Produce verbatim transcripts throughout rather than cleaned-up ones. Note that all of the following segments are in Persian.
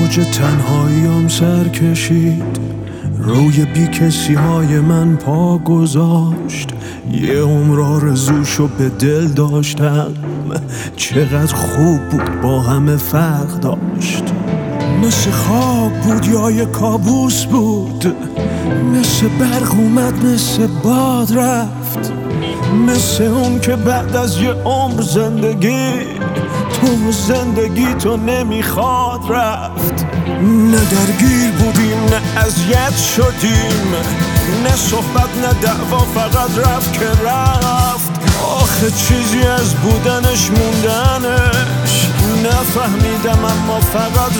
اوج تنهاییم سر کشید، روی بی کسی های من پا گذاشت. یه عمر آرزوشو به دل داشتم، چقدر خوب بود با همه فرق داشت. مثل خواب بود یا یه کابوس بود، مثل برق اومد مثل باد رفت، مثل اون که بعد از یه عمر زندگی تو زندگی تو نمیخواد رفت. نه درگیر بودیم نه اذیت شدیم، نه صحبت نه دعوا، فقط رفت که رفت. آخه چیزی از بودنش موندنش نفهمیدم، اما فقط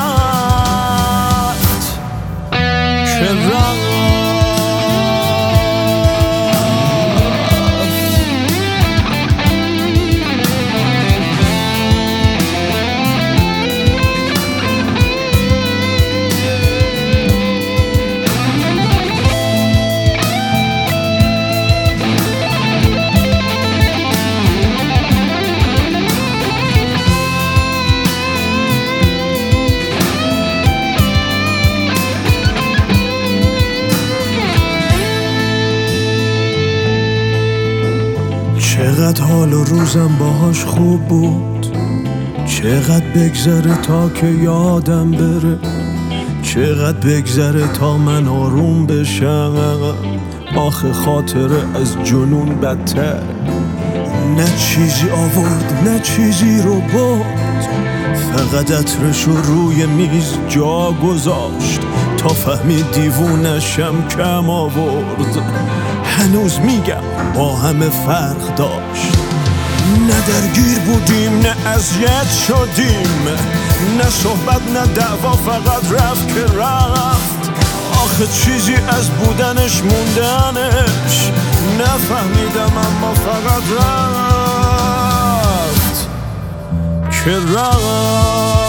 رفت که رفت. چقدر حال و روزم باهاش خوب بود، چقدر بگذره تا که یادم بره، چقدر بگذره تا من آروم بشم. آخه خاطره از جنون بدتر، نه چیزی آورد نه چیزی رو برد، فقط عطرشو روی میز جا گذاشت تا فهمید دیوونشم کم آورد. هنوز میگم با همه فرق داشت، نه درگیر بودیم نه اذیت شدیم، نه صحبت نه دعوا، فقط رفت که رفت. آخه چیزی از بودنش موندنش نفهمیدم، اما فقط رفت که رفت.